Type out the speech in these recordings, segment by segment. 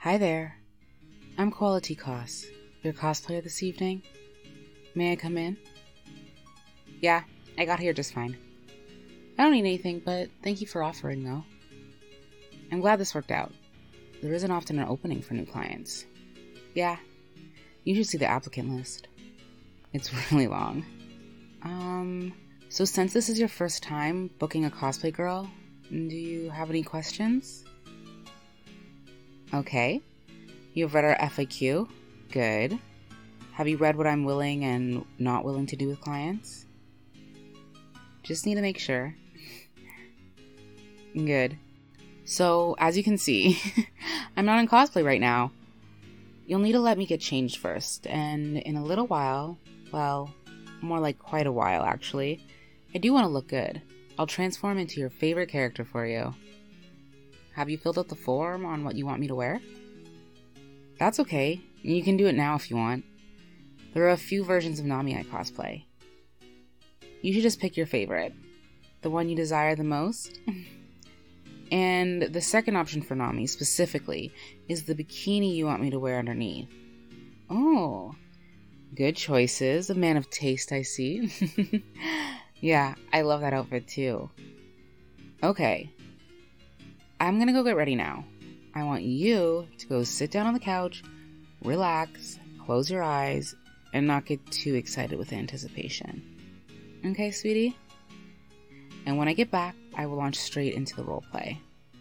Hi there. I'm Quality Cos, your cosplayer this evening. May I come in? Yeah, I got here just fine. I don't need anything, but thank you for offering, though. I'm glad this worked out. There isn't often an opening for new clients. Yeah, you should see the applicant list. It's really long. So since this is your first time booking a cosplay girl, do you have any questions? Okay. You've read our FAQ? Good. Have you read what I'm willing and not willing to do with clients? Just need to make sure. Good. So, as you can see, I'm not in cosplay right now. You'll need to let me get changed first, and in a little while, well, more like quite a while actually, I do want to look good. I'll transform into your favorite character for you. Have you filled out the form on what you want me to wear? That's okay. You can do it now if you want. There are a few versions of Nami I cosplay. You should just pick your favorite. The one you desire the most. And the second option for Nami, specifically, is the bikini you want me to wear underneath. Oh, good choices. A man of taste, I see. Yeah, I love that outfit too. Okay. I'm gonna go get ready now. I want you to go sit down on the couch, relax, close your eyes, and not get too excited with anticipation. Okay, sweetie? And when I get back, I will launch straight into the roleplay.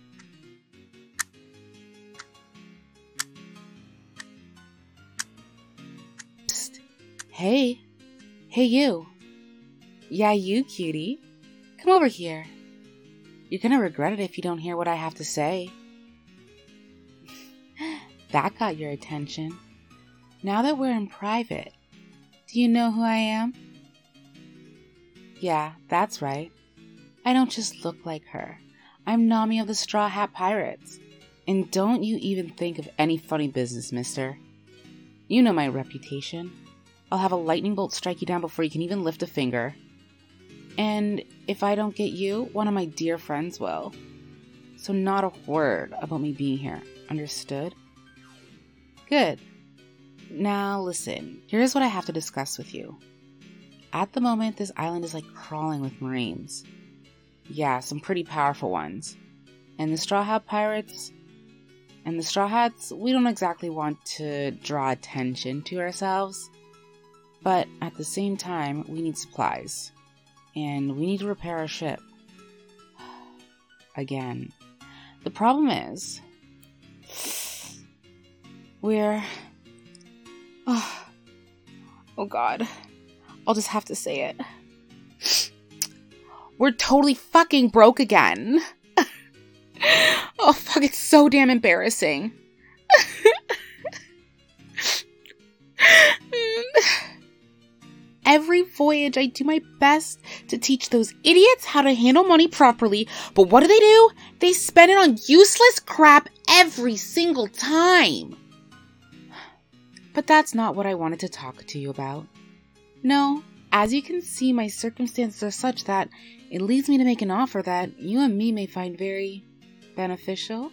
Psst. Hey. Hey, you. Yeah, you, cutie. Come over here. You're gonna regret it if you don't hear what I have to say. That got your attention. Now that we're in private, do you know who I am? Yeah, that's right. I don't just look like her. I'm Nami of the Straw Hat Pirates. And don't you even think of any funny business, mister. You know my reputation. I'll have a lightning bolt strike you down before you can even lift a finger. And if I don't get you, one of my dear friends will. So not a word about me being here, understood? Good. Now listen, here's what I have to discuss with you. At the moment, this island is like crawling with Marines. Yeah, some pretty powerful ones. And the Straw Hat Pirates... And the Straw Hats, we don't exactly want to draw attention to ourselves. But at the same time, we need supplies. And we need to repair our ship. Again. The problem is... We're... Oh god. I'll just have to say it. We're totally fucking broke again. Oh fuck, it's so damn embarrassing. Every voyage I do my best to teach those idiots how to handle money properly, but what do? They spend it on useless crap every single time. But that's not what I wanted to talk to you about. No, as you can see, my circumstances are such that it leads me to make an offer that you and me may find very beneficial.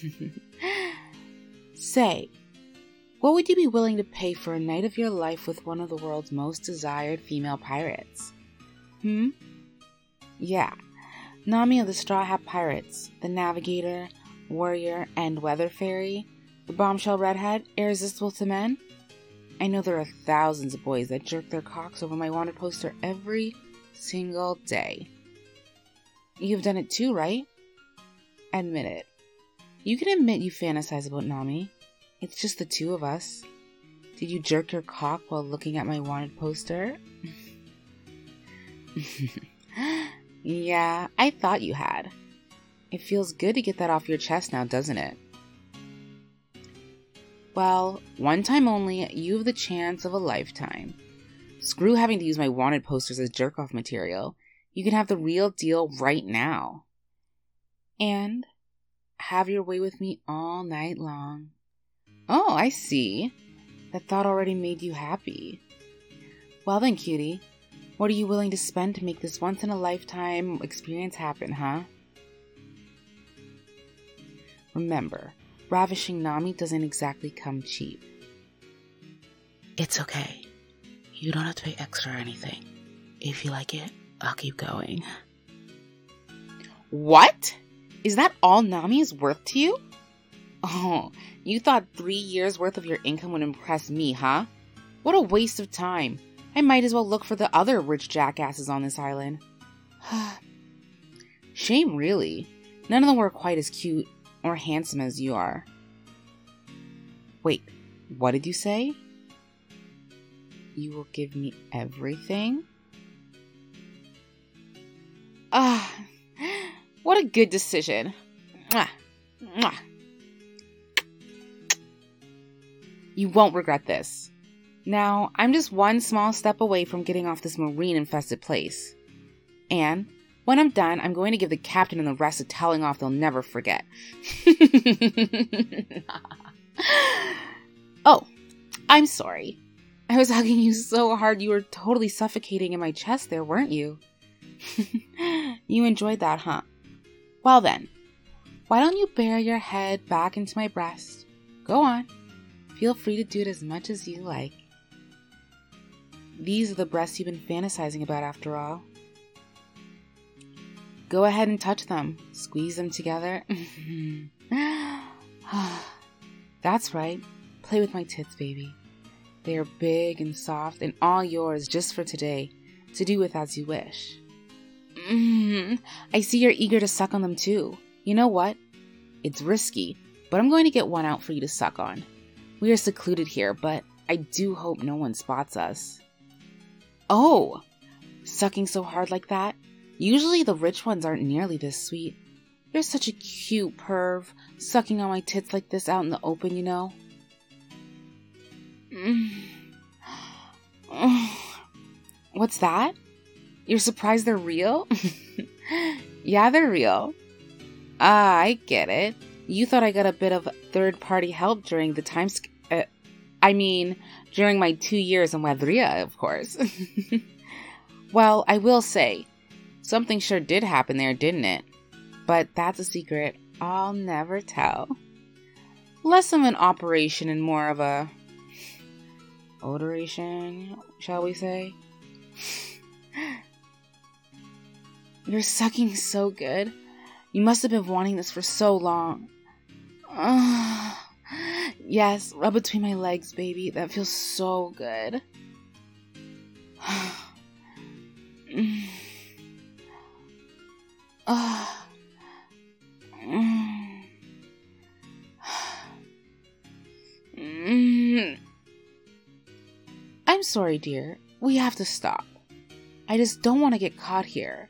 Say, what would you be willing to pay for a night of your life with one of the world's most desired female pirates? Yeah, Nami of the Straw Hat Pirates, the Navigator, Warrior, and Weather Fairy, the Bombshell Redhead, irresistible to men. I know there are thousands of boys that jerk their cocks over my wanted poster every single day. You've done it too, right? Admit it. You can admit you fantasize about Nami. It's just the two of us. Did you jerk your cock while looking at my wanted poster? Yeah, I thought you had. It feels good to get that off your chest now, doesn't it? Well, one time only, you have the chance of a lifetime. Screw having to use my wanted posters as jerk-off material. You can have the real deal right now. And have your way with me all night long. Oh, I see. That thought already made you happy. Well then, cutie, what are you willing to spend to make this once-in-a-lifetime experience happen, huh? Remember, ravishing Nami doesn't exactly come cheap. It's okay. You don't have to pay extra or anything. If you like it, I'll keep going. What? Is that all Nami is worth to you? Oh, you thought 3 years worth of your income would impress me, huh? What a waste of time. I might as well look for the other rich jackasses on this island. Shame, really. None of them were quite as cute or handsome as you are. Wait, what did you say? You will give me everything? What a good decision. Mwah. Mwah. You won't regret this. Now, I'm just one small step away from getting off this marine-infested place. And when I'm done, I'm going to give the captain and the rest a telling off they'll never forget. Oh, I'm sorry. I was hugging you so hard you were totally suffocating in my chest there, weren't you? You enjoyed that, huh? Well then, why don't you bear your head back into my breast? Go on. Feel free to do it as much as you like. These are the breasts you've been fantasizing about after all. Go ahead and touch them. Squeeze them together. That's right. Play with my tits, baby. They are big and soft and all yours just for today, to do with as you wish. I see you're eager to suck on them too. You know what? It's risky, but I'm going to get one out for you to suck on. We are secluded here, but I do hope no one spots us. Oh, sucking so hard like that? Usually the rich ones aren't nearly this sweet. You're such a cute perv, sucking on my tits like this out in the open, you know? What's that? You're surprised they're real? Yeah, they're real. Ah, I get it. You thought I got a bit of third-party help during the time during my 2 years in Wadria, of course. Well, I will say, something sure did happen there, didn't it? But that's a secret I'll never tell. Less of an operation and more of a odoration, shall we say? You're sucking so good. You must have been wanting this for so long. Yes, rub between my legs, baby. That feels so good. I'm sorry, dear. We have to stop. I just don't want to get caught here.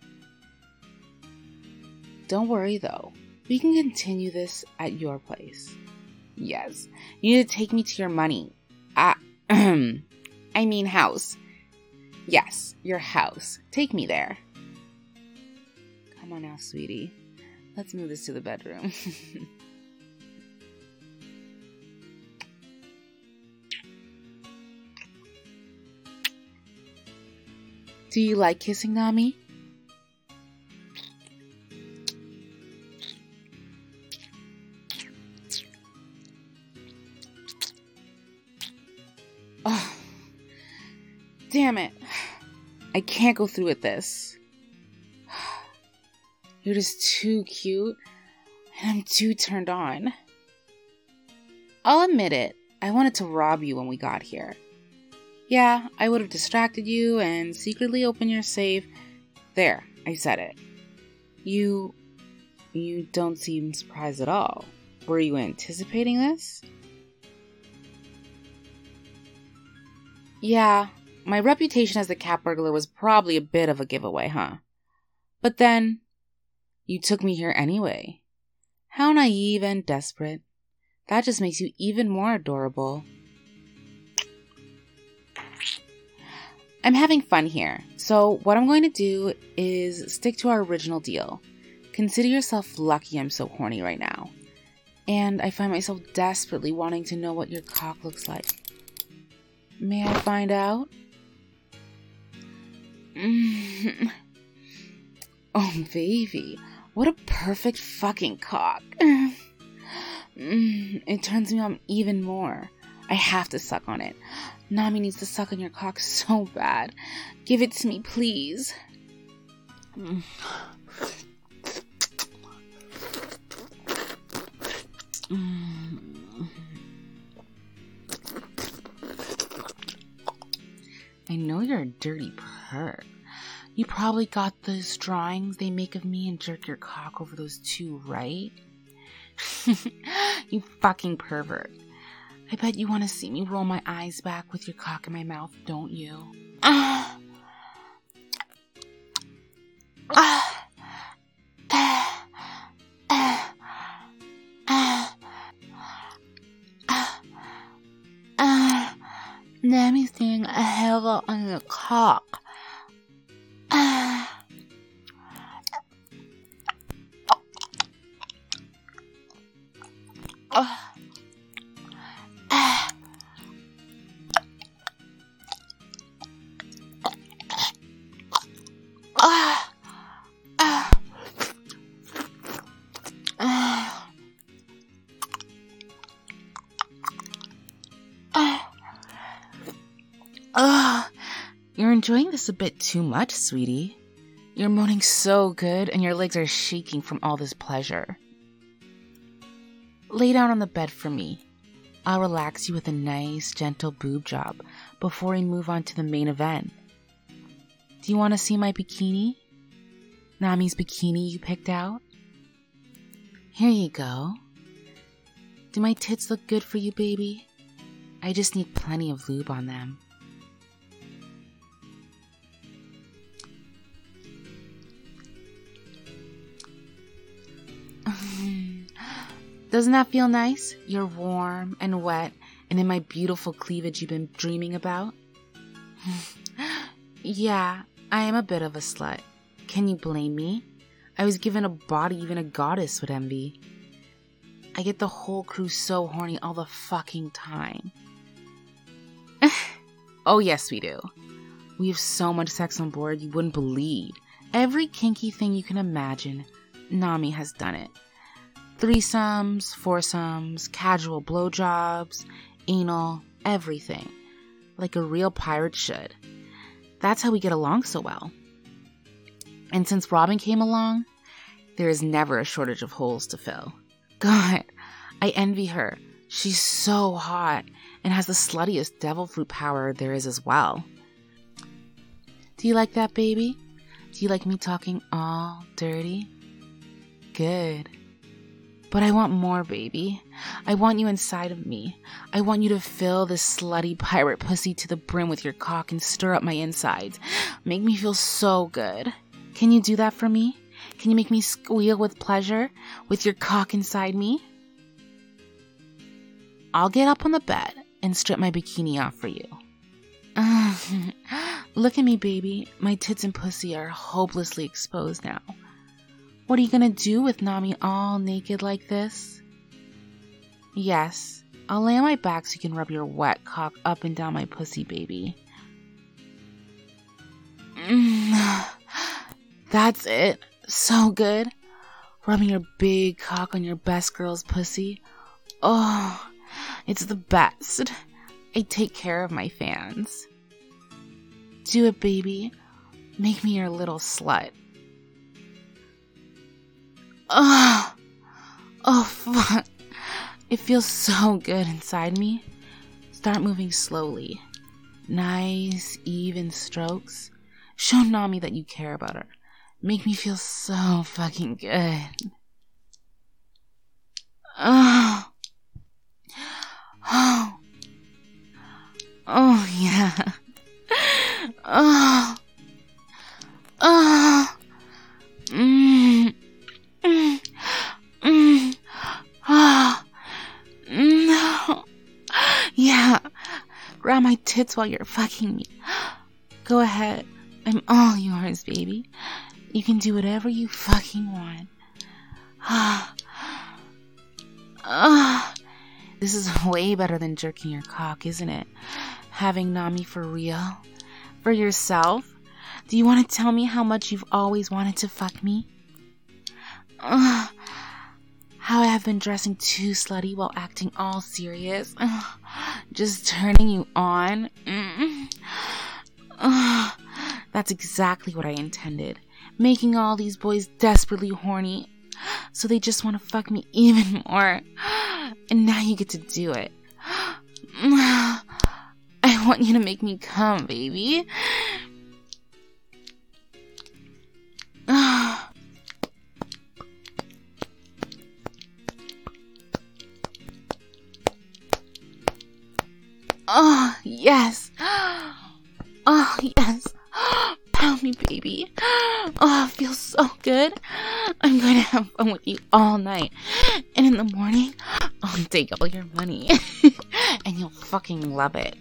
Don't worry, though. We can continue this at your place. Yes. You need to take me to your money. I mean house. Yes, your house. Take me there. Come on now, sweetie. Let's move this to the bedroom. Do you like kissing, Nami? Oh, damn it. I can't go through with this. You're just too cute, and I'm too turned on. I'll admit it, I wanted to rob you when we got here. Yeah, I would have distracted you and secretly opened your safe. There, I said it. You don't seem surprised at all. Were you anticipating this? Yeah, my reputation as a cat burglar was probably a bit of a giveaway, huh? But then, you took me here anyway. How naive and desperate. That just makes you even more adorable. I'm having fun here, so what I'm going to do is stick to our original deal. Consider yourself lucky I'm so horny right now. And I find myself desperately wanting to know what your cock looks like. May I find out? Oh, baby. What a perfect fucking cock. It turns me on even more. I have to suck on it. Nami needs to suck on your cock so bad. Give it to me, please. I know you're a dirty perv. You probably got those drawings they make of me and jerk your cock over those two, right? You fucking pervert. I bet you want to see me roll my eyes back with your cock in my mouth, don't you? Nami's doing a hell of a lot on the cock. You're enjoying this a bit too much, sweetie. You're moaning so good and your legs are shaking from all this pleasure. Lay down on the bed for me. I'll relax you with a nice, gentle boob job before we move on to the main event. Do you want to see my bikini? Nami's bikini you picked out? Here you go. Do my tits look good for you, baby? I just need plenty of lube on them. Doesn't that feel nice? You're warm and wet and in my beautiful cleavage you've been dreaming about? Yeah, I am a bit of a slut. Can you blame me? I was given a body even a goddess would envy. I get the whole crew so horny all the fucking time. Oh yes, we do. We have so much sex on board you wouldn't believe. Every kinky thing you can imagine, Nami has done it. Threesomes, foursomes, casual blowjobs, anal, everything. Like a real pirate should. That's how we get along so well. And since Robin came along, there is never a shortage of holes to fill. God, I envy her. She's so hot and has the sluttiest devil fruit power there is as well. Do you like that, baby? Do you like me talking all dirty? Good. But I want more, baby. I want you inside of me. I want you to fill this slutty pirate pussy to the brim with your cock and stir up my insides. Make me feel so good. Can you do that for me? Can you make me squeal with pleasure with your cock inside me? I'll get up on the bed and strip my bikini off for you. Look at me, baby. My tits and pussy are hopelessly exposed now. What are you gonna do with Nami all naked like this? Yes, I'll lay on my back so you can rub your wet cock up and down my pussy, baby. That's it. So good. Rubbing your big cock on your best girl's pussy. Oh, it's the best. I take care of my fans. Do it, baby. Make me your little slut. Oh, fuck. It feels so good inside me. Start moving slowly. Nice, even strokes. Show Nami that you care about her. Make me feel so fucking good. Oh, yeah. No. Yeah. Grab my tits while you're fucking me. Go ahead. I'm all yours, baby. You can do whatever you fucking want. This is way better than jerking your cock, isn't it? Having Nami for real. For yourself. Do you want to tell me how much you've always wanted to fuck me? How I have been dressing too slutty while acting all serious? Just turning you on? That's exactly what I intended. Making all these boys desperately horny. So they just want to fuck me even more. And now you get to do it. I want you to make me come, baby. Oh, yes. Oh, yes. Pound me, baby. Oh, it feels so good. I'm going to have fun with you all night. And in the morning, I'll take all your money. And you'll fucking love it.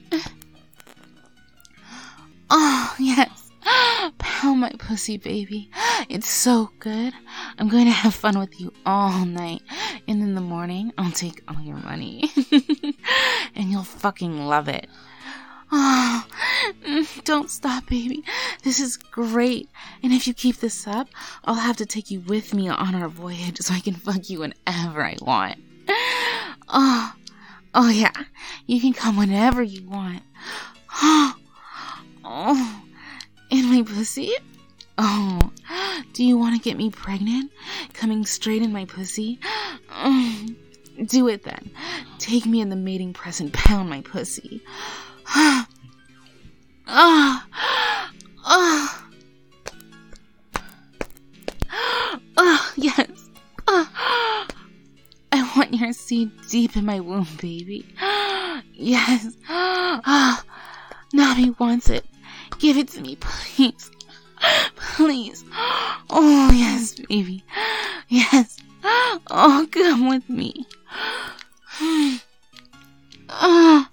Oh, yes. Pound my pussy, baby. It's so good. I'm going to have fun with you all night. And in the morning, I'll take all your money. And you'll fucking love it. Oh, don't stop, baby. This is great. And if you keep this up, I'll have to take you with me on our voyage so I can fuck you whenever I want. Oh yeah. You can come whenever you want. Oh, in my pussy? Oh, do you want to get me pregnant? Coming straight in my pussy? Do it then. Take me in the mating press and pound my pussy. Yes. I want your seed deep in my womb, baby. Yes. Nami wants it. Give it to me, please. Please. Oh, yes, baby. Yes. Oh, come with me. Oh,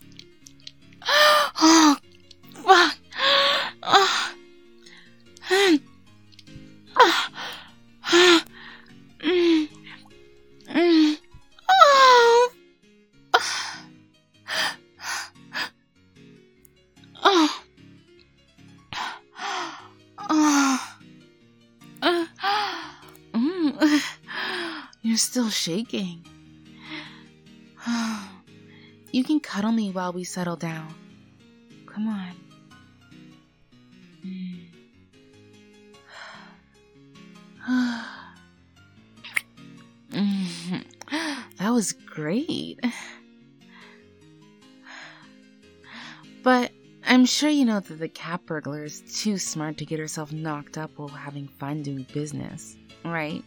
fuck. You're still shaking. You can cuddle me while we settle down. Come on. That was great. But I'm sure you know that the cat burglar is too smart to get herself knocked up while having fun doing business, right?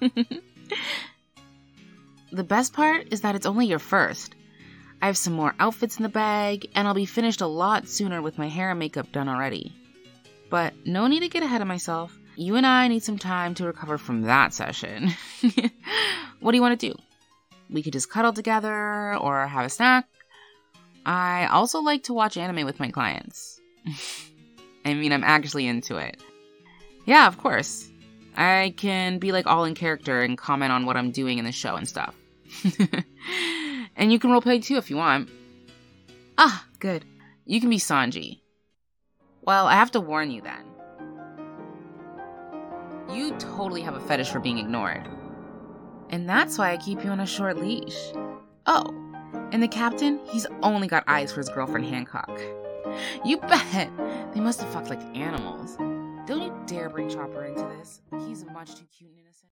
The best part is that it's only your first. I have some more outfits in the bag, and I'll be finished a lot sooner with my hair and makeup done already. But no need to get ahead of myself. You and I need some time to recover from that session. What do you want to do? We could just cuddle together or have a snack. I also like to watch anime with my clients. I mean, I'm actually into it. Yeah, of course. I can be like all in character and comment on what I'm doing in the show and stuff. And you can roleplay too if you want. Ah, good. You can be Sanji. Well, I have to warn you then. You totally have a fetish for being ignored. And that's why I keep you on a short leash. Oh, and the captain, he's only got eyes for his girlfriend Hancock. You bet! They must have fucked like animals. Don't you dare bring Chopper into this. He's much too cute and innocent.